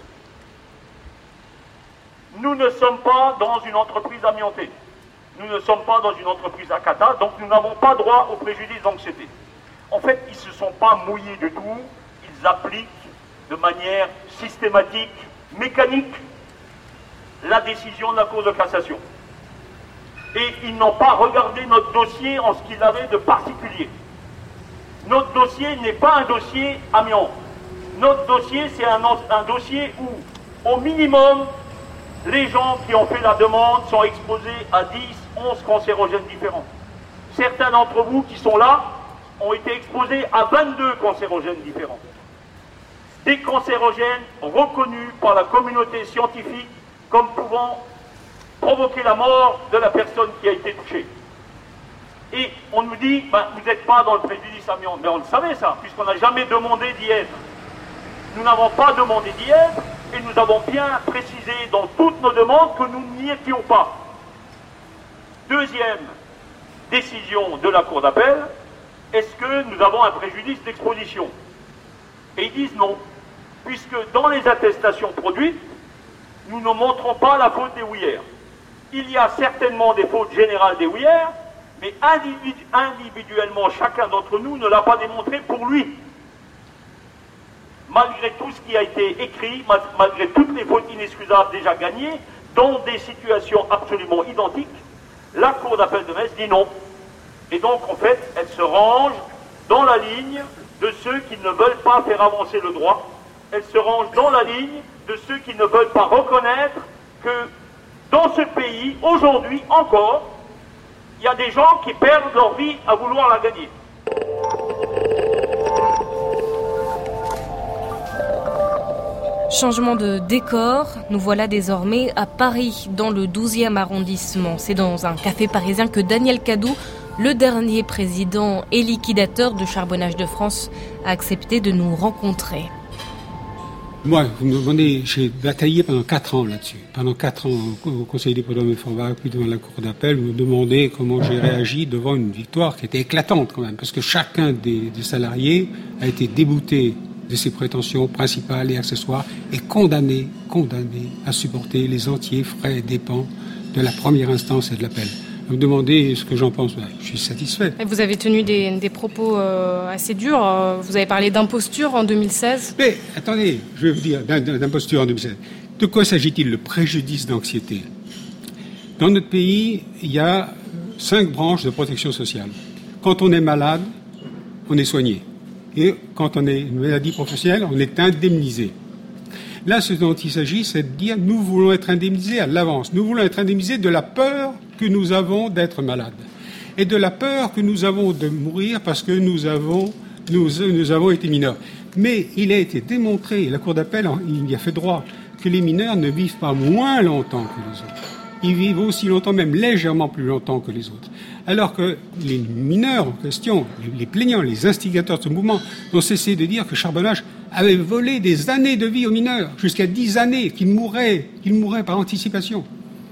Nous ne sommes pas dans une entreprise amiantée. Nous ne sommes pas dans une entreprise à cata, donc nous n'avons pas droit au préjudice d'anxiété. En fait, ils ne se sont pas mouillés du tout. Ils appliquent de manière systématique, mécanique, la décision de la Cour de cassation. Et ils n'ont pas regardé notre dossier en ce qu'il avait de particulier. Notre dossier n'est pas un dossier amiant. Notre dossier, c'est un, un dossier où, au minimum, les gens qui ont fait la demande sont exposés à dix, onze cancérogènes différents. Certains d'entre vous qui sont là ont été exposés à vingt-deux cancérogènes différents. Des cancérogènes reconnus par la communauté scientifique comme pouvant provoquer la mort de la personne qui a été touchée. Et on nous dit, ben, vous n'êtes pas dans le préjudice amiant. Mais on le savait ça, puisqu'on n'a jamais demandé d'y être. Nous n'avons pas demandé d'y être, et nous avons bien précisé dans toutes nos demandes que nous n'y étions pas. Deuxième décision de la Cour d'appel, est-ce que nous avons un préjudice d'exposition ? Et ils disent non, puisque dans les attestations produites, nous ne montrons pas la faute des houillères. Il y a certainement des fautes générales des houillères, mais individu- individuellement, chacun d'entre nous ne l'a pas démontré pour lui. Malgré tout ce qui a été écrit, mal- malgré toutes les fautes inexcusables déjà gagnées, dans des situations absolument identiques, la Cour d'appel de Metz dit non. Et donc, en fait, elle se range dans la ligne de ceux qui ne veulent pas faire avancer le droit. Elle se range dans la ligne de ceux qui ne veulent pas reconnaître que dans ce pays, aujourd'hui encore, il y a des gens qui perdent leur vie à vouloir la gagner. Changement de décor, nous voilà désormais à Paris, dans le douzième arrondissement. C'est dans un café parisien que Daniel Cadou, le dernier président et liquidateur de Charbonnage de France, a accepté de nous rencontrer. Moi, vous me demandez, j'ai bataillé pendant quatre ans là-dessus. Pendant quatre ans au Conseil des prud'hommes de Forbach, puis devant la Cour d'appel, vous me demandez comment j'ai réagi devant une victoire qui était éclatante quand même, parce que chacun des, des salariés a été débouté de ses prétentions principales et accessoires et condamné, condamné à supporter les entiers frais et dépens de la première instance et de l'appel. Vous me demandez ce que j'en pense, ben, je suis satisfait. Vous avez tenu des, des propos euh, assez durs. Vous avez parlé d'imposture en deux mille seize. Mais attendez, je vais vous dire, d'imposture en deux mille seize. De quoi s'agit-il, le préjudice d'anxiété ? Dans notre pays, il y a cinq branches de protection sociale. Quand on est malade, on est soigné. Et quand on est une maladie professionnelle, on est indemnisé. Là, ce dont il s'agit, c'est de dire nous voulons être indemnisés à l'avance. Nous voulons être indemnisés de la peur que nous avons d'être malades et de la peur que nous avons de mourir parce que nous avons, nous, nous avons été mineurs. Mais il a été démontré, et la Cour d'appel il y a fait droit, que les mineurs ne vivent pas moins longtemps que les autres. ils vivent aussi longtemps, même légèrement plus longtemps que les autres. Alors que les mineurs en question, les plaignants, les instigateurs de ce mouvement, ont cessé de dire que Charbonnage avait volé des années de vie aux mineurs, jusqu'à dix années, qu'ils mourraient, qu'ils mourraient par anticipation.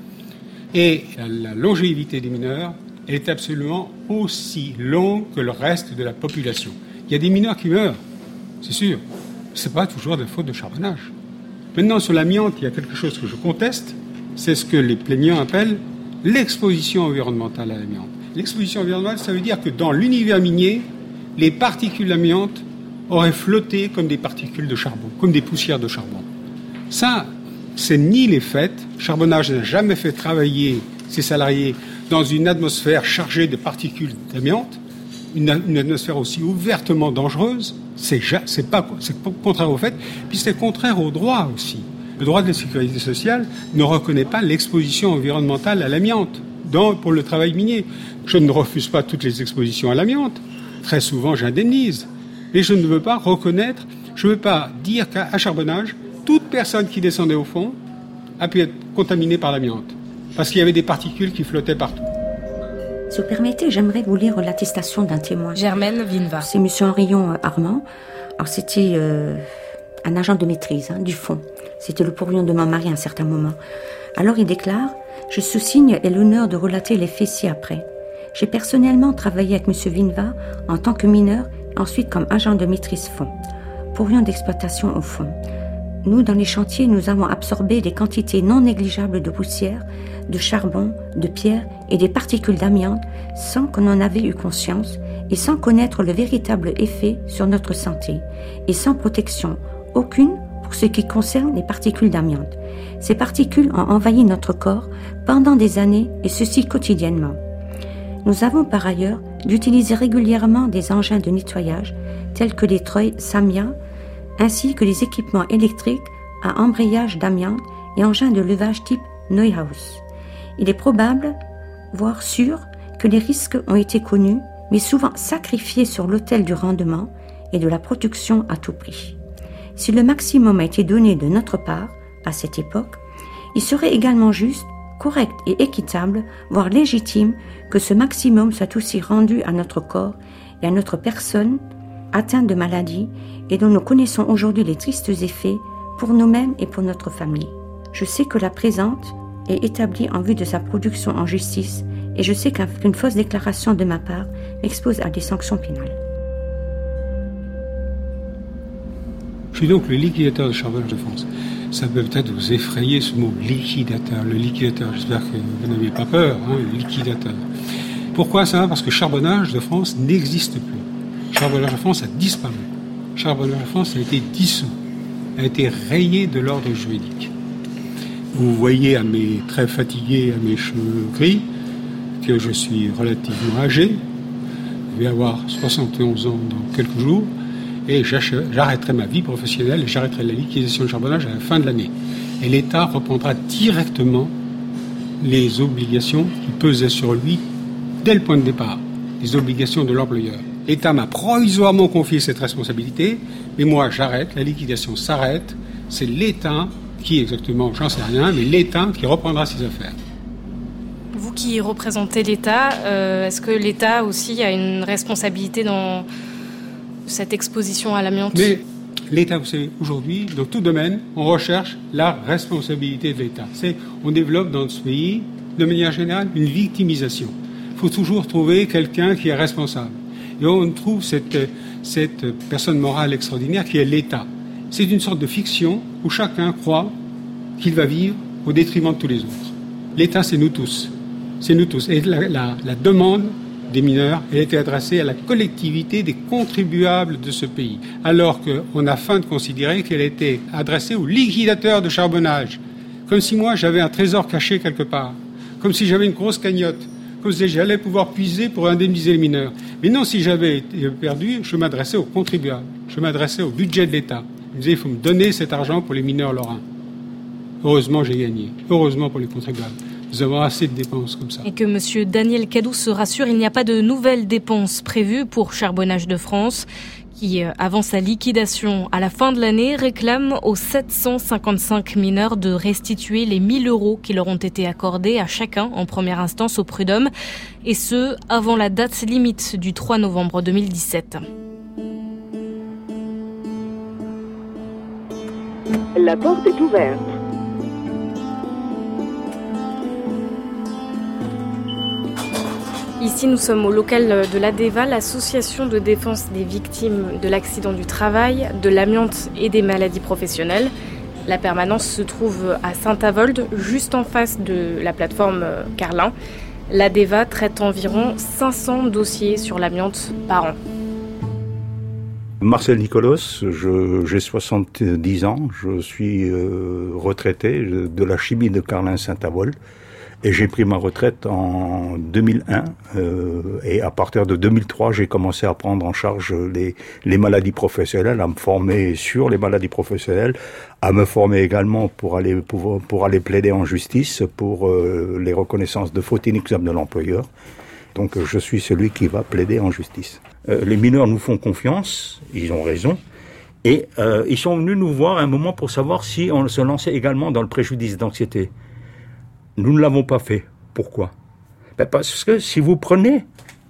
Et la, la longévité des mineurs est absolument aussi longue que le reste de la population. Il y a des mineurs qui meurent, c'est sûr. Ce n'est pas toujours de la faute de Charbonnage. Maintenant, sur l'amiante, il y a quelque chose que je conteste, c'est ce que les plaignants appellent l'exposition environnementale à l'amiante. L'exposition environnementale, ça veut dire que dans l'univers minier, les particules d'amiante auraient flotté comme des particules de charbon, comme des poussières de charbon. Ça, c'est ni les faits. Charbonnage n'a jamais fait travailler ses salariés dans une atmosphère chargée de particules d'amiante, une, une atmosphère aussi ouvertement dangereuse. C'est, c'est, pas, c'est contraire aux faits, puis c'est contraire au droit aussi. Le droit de la sécurité sociale ne reconnaît pas l'exposition environnementale à l'amiante dans, pour le travail minier. Je ne refuse pas toutes les expositions à l'amiante. Très souvent, j'indemnise. Mais je ne veux pas reconnaître, je ne veux pas dire qu'à Charbonnage, toute personne qui descendait au fond a pu être contaminée par l'amiante. Parce qu'il y avait des particules qui flottaient partout. Si vous permettez, j'aimerais vous lire l'attestation d'un témoin. Germaine Vinva. C'est M. Henrion Armand. Alors, c'était euh, un agent de maîtrise hein, du fond. C'était le pourvoyeur de mon mari à un certain moment. Alors, il déclare « Je sous-signe et l'honneur de relater les faits ci-après. J'ai personnellement travaillé avec M. Vinva en tant que mineur, ensuite comme agent de maîtrise fond, pourvoyeur d'exploitation au fond. Nous, dans les chantiers, nous avons absorbé des quantités non négligeables de poussière, de charbon, de pierre et des particules d'amiante sans qu'on en avait eu conscience et sans connaître le véritable effet sur notre santé et sans protection aucune pour ce qui concerne les particules d'amiante. Ces particules ont envahi notre corps pendant des années et ceci quotidiennement. Nous avons par ailleurs d'utiliser régulièrement des engins de nettoyage tels que les treuils Samia ainsi que les équipements électriques à embrayage d'amiante et engins de levage type Neuhaus. Il est probable, voire sûr, que les risques ont été connus, mais souvent sacrifiés sur l'autel du rendement et de la production à tout prix. Si le maximum a été donné de notre part, à cette époque, il serait également juste, correct et équitable, voire légitime, que ce maximum soit aussi rendu à notre corps et à notre personne atteinte de maladies et dont nous connaissons aujourd'hui les tristes effets pour nous-mêmes et pour notre famille. Je sais que la présente est établie en vue de sa production en justice et je sais qu'une fausse déclaration de ma part m'expose à des sanctions pénales. Je suis donc le liquidateur de Charbonnage de France. Ça peut peut-être vous effrayer ce mot liquidateur, le liquidateur. J'espère que vous n'avez pas peur, hein, le liquidateur. Pourquoi ça ? Parce que Charbonnage de France n'existe plus. Charbonnage de France a disparu. Charbonnage de France a été dissous, a été rayé de l'ordre juridique. Vous voyez à mes traits fatigués, à mes cheveux gris, que je suis relativement âgé. Je vais avoir soixante et onze ans dans quelques jours. Et j'arrêterai ma vie professionnelle et j'arrêterai la liquidation de Charbonnage à la fin de l'année. Et l'État reprendra directement les obligations qui pesaient sur lui dès le point de départ, les obligations de l'employeur. L'État m'a provisoirement confié cette responsabilité, mais moi j'arrête, la liquidation s'arrête, c'est l'État qui exactement, j'en sais rien, mais l'État qui reprendra ses affaires. Vous qui représentez l'État, euh, est-ce que l'État aussi a une responsabilité dans cette exposition à l'amiante? Mais l'État, vous savez, aujourd'hui, dans tout domaine, on recherche la responsabilité de l'État. C'est, on développe dans ce pays, de manière générale, une victimisation. Il faut toujours trouver quelqu'un qui est responsable. Et on trouve cette, cette personne morale extraordinaire qui est l'État. C'est une sorte de fiction où chacun croit qu'il va vivre au détriment de tous les autres. L'État, c'est nous tous. C'est nous tous. Et la, la, la demande des mineurs, elle était adressée à la collectivité des contribuables de ce pays, alors qu'on a feint de considérer qu'elle était adressée aux liquidateurs de Charbonnage, comme si moi j'avais un trésor caché quelque part, comme si j'avais une grosse cagnotte, comme si j'allais pouvoir puiser pour indemniser les mineurs. Mais non, si j'avais été perdu, je m'adressais aux contribuables, je m'adressais au budget de l'État. Je me disais, il faut me donner cet argent pour les mineurs lorrains. Heureusement, j'ai gagné. Heureusement pour les contribuables. Nous avons assez de dépenses comme ça. Et que M. Daniel Cadou se rassure, il n'y a pas de nouvelles dépenses prévues pour Charbonnage de France, qui, avant sa liquidation à la fin de l'année, réclame aux sept cent cinquante-cinq mineurs de restituer les mille euros qui leur ont été accordés à chacun en première instance au prud'homme, et ce, avant la date limite du trois novembre deux mille dix-sept. La porte est ouverte. Ici, nous sommes au local de l'ADEVA, l'association de défense des victimes de l'accident du travail, de l'amiante et des maladies professionnelles. La permanence se trouve à Saint-Avold, juste en face de la plateforme Carlin. L'ADEVA traite environ cinq cents dossiers sur l'amiante par an. Marcel Nicolos, je, j'ai soixante-dix ans, je suis euh, retraité de la chimie de Carlin-Saint-Avold. Et j'ai pris ma retraite en deux mille un euh, et à partir de deux mille trois, j'ai commencé à prendre en charge les, les maladies professionnelles, à me former sur les maladies professionnelles, à me former également pour aller pour, pour aller plaider en justice pour euh, les reconnaissances de faute inexcusable de l'employeur. Donc je suis celui qui va plaider en justice. Euh, les mineurs nous font confiance, ils ont raison. Et euh, ils sont venus nous voir à un moment pour savoir si on se lançait également dans le préjudice d'anxiété. Nous ne l'avons pas fait. Pourquoi ? Ben parce que si vous prenez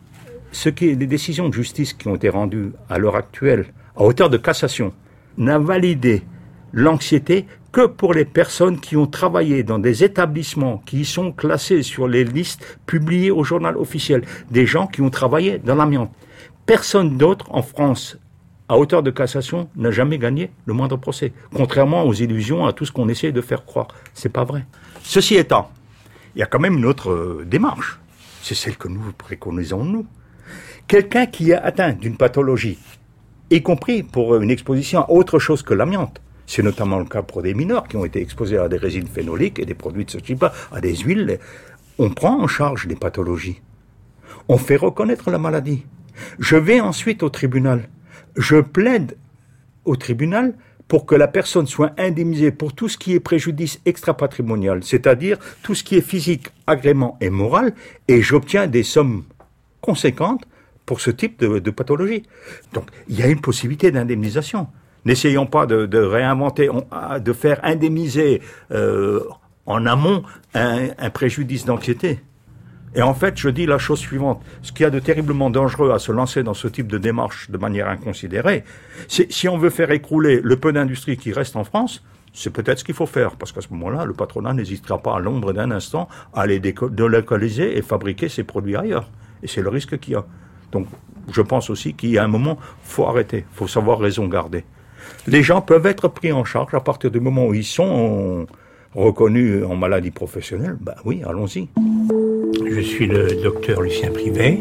ce qui est les décisions de justice qui ont été rendues à l'heure actuelle, à hauteur de cassation, n'a validé l'anxiété que pour les personnes qui ont travaillé dans des établissements qui sont classés sur les listes publiées au journal officiel, des gens qui ont travaillé dans l'amiante. Personne d'autre en France, à hauteur de cassation, n'a jamais gagné le moindre procès. Contrairement aux illusions, à tout ce qu'on essaie de faire croire. C'est pas vrai. Ceci étant, il y a quand même une autre euh, démarche. C'est celle que nous préconisons, nous. Quelqu'un qui est atteint d'une pathologie, y compris pour une exposition à autre chose que l'amiante, c'est notamment le cas pour des mineurs qui ont été exposés à des résines phénoliques et des produits de ce type-là, à des huiles, on prend en charge les pathologies. On fait reconnaître la maladie. Je vais ensuite au tribunal. Je plaide au tribunal pour que la personne soit indemnisée pour tout ce qui est préjudice extra-patrimonial, c'est-à-dire tout ce qui est physique, agrément et moral, et j'obtiens des sommes conséquentes pour ce type de, de pathologie. Donc, il y a une possibilité d'indemnisation. N'essayons pas de, de réinventer, de faire indemniser euh, en amont un, un préjudice d'anxiété. Et en fait, je dis la chose suivante. Ce qu'il y a de terriblement dangereux à se lancer dans ce type de démarche de manière inconsidérée, c'est si on veut faire écrouler le peu d'industrie qui reste en France, c'est peut-être ce qu'il faut faire. Parce qu'à ce moment-là, le patronat n'hésitera pas à l'ombre d'un instant à les délocaliser et fabriquer ses produits ailleurs. Et c'est le risque qu'il y a. Donc, je pense aussi qu'il y a un moment, il faut arrêter. Il faut savoir raison garder. Les gens peuvent être pris en charge à partir du moment où ils sont reconnus en maladie professionnelle. Ben oui, allons-y. Je suis le docteur Lucien Privet,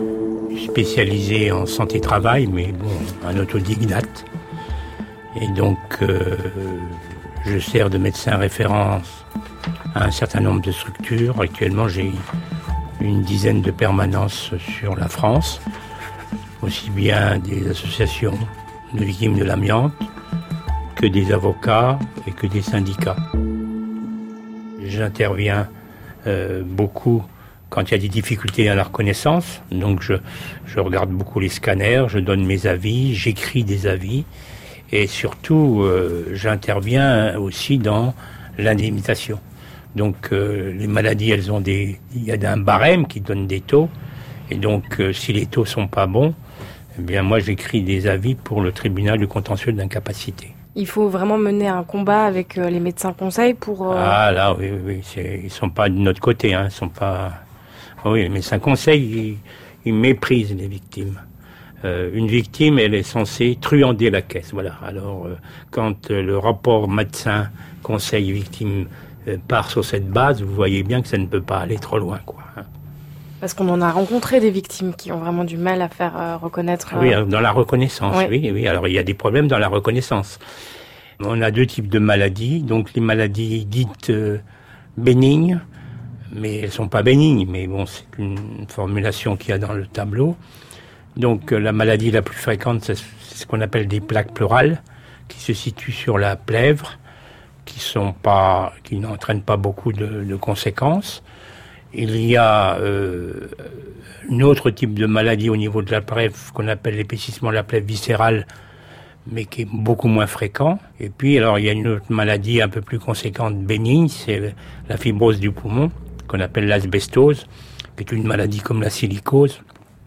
spécialisé en santé-travail, mais bon, un autodidacte. Et donc, euh, je sers de médecin référence à un certain nombre de structures. Actuellement, j'ai une dizaine de permanences sur la France, aussi bien des associations de victimes de l'amiante que des avocats et que des syndicats. J'interviens euh, beaucoup quand il y a des difficultés à la reconnaissance. Donc je, je regarde beaucoup les scanners, je donne mes avis, j'écris des avis et surtout euh, j'interviens aussi dans l'indemnisation. Donc euh, les maladies, elles ont des, il y a un barème qui donne des taux et donc euh, si les taux sont pas bons, eh bien moi j'écris des avis pour le tribunal du contentieux d'incapacité. Il faut vraiment mener un combat avec euh, les médecins conseils pour... Euh... Ah là, oui, oui, oui. C'est, ils sont pas de notre côté, hein. Ils sont pas... Oui, les médecins conseils, ils, ils méprisent les victimes. Euh, une victime, elle est censée truander la caisse, voilà. Alors, euh, quand euh, le rapport médecin conseil victime euh, part sur cette base, vous voyez bien que ça ne peut pas aller trop loin, quoi. Hein. Parce qu'on en a rencontré des victimes qui ont vraiment du mal à faire euh, reconnaître... Euh... Oui, dans la reconnaissance, oui. oui, oui. Alors, il y a des problèmes dans la reconnaissance. On a deux types de maladies. Donc, les maladies dites euh, bénignes, mais elles sont pas bénignes. Mais bon, c'est une formulation qu'il y a dans le tableau. Donc, euh, la maladie la plus fréquente, c'est, c'est ce qu'on appelle des plaques pleurales, qui se situent sur la plèvre, qui sont pas, qui n'entraînent pas beaucoup de, de conséquences. Il y a euh, un autre type de maladie au niveau de la plèvre qu'on appelle l'épaississement de la plèvre viscérale, mais qui est beaucoup moins fréquent. Et puis, alors, il y a une autre maladie un peu plus conséquente, bénigne, c'est la fibrose du poumon, qu'on appelle l'asbestose, qui est une maladie comme la silicose.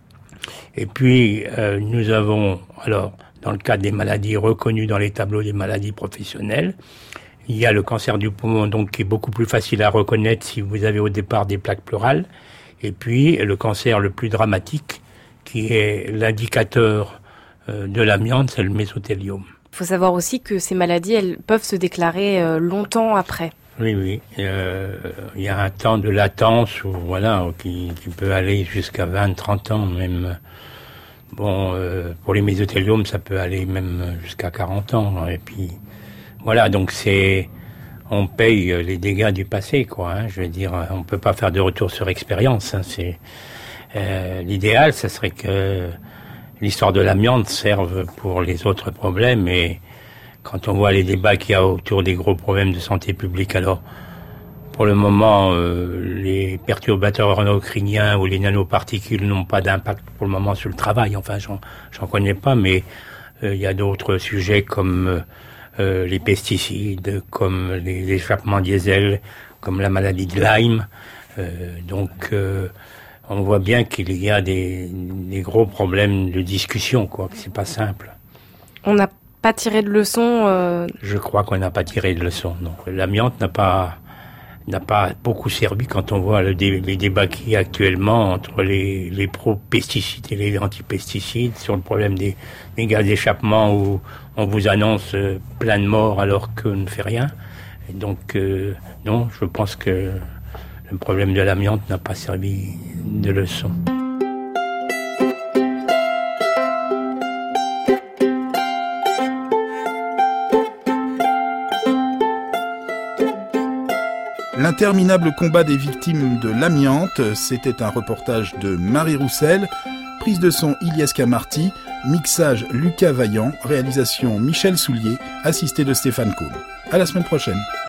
Et puis, euh, nous avons, alors, dans le cadre des maladies reconnues dans les tableaux des maladies professionnelles, il y a le cancer du poumon, donc, qui est beaucoup plus facile à reconnaître si vous avez au départ des plaques pleurales. Et puis, le cancer le plus dramatique, qui est l'indicateur euh, de l'amiante, c'est le mésothéliome. Il faut savoir aussi que ces maladies, elles peuvent se déclarer euh, longtemps après. Oui, oui. Euh, il y a un temps de latence où, voilà, qui, qui peut aller jusqu'à vingt, trente ans même. Bon, euh, pour les mésotéliomes, ça peut aller même jusqu'à quarante ans. Et puis, voilà, donc c'est, on paye les dégâts du passé, quoi. Hein, je veux dire, on peut pas faire de retour sur expérience. Hein, c'est euh, l'idéal, ça serait que l'histoire de l'amiante serve pour les autres problèmes. Et quand on voit les débats qu'il y a autour des gros problèmes de santé publique, alors pour le moment, euh, les perturbateurs endocriniens ou les nanoparticules n'ont pas d'impact pour le moment sur le travail. Enfin, j'en, j'en connais pas, mais euh, il y a d'autres sujets comme euh, Euh, les pesticides, comme les échappements diesel, comme la maladie de Lyme. Euh, donc, euh, on voit bien qu'il y a des, des gros problèmes de discussion, quoi, que c'est pas simple. On n'a pas tiré de leçons euh... Je crois qu'on n'a pas tiré de leçons, non. L'amiante n'a pas, n'a pas beaucoup servi quand on voit le dé, les débats qu'il y a actuellement entre les, les pro-pesticides et les anti-pesticides sur le problème des, des gaz d'échappement où on vous annonce euh, plein de morts alors qu'on ne fait rien. Et donc, euh, non, je pense que le problème de l'amiante n'a pas servi de leçon. L'interminable combat des victimes de l'amiante, c'était un reportage de Marie Roussel, prise de son Ilyes Camarty, mixage Lucas Vaillant, réalisation Michel Soulier, assisté de Stéphane Combe. À la semaine prochaine.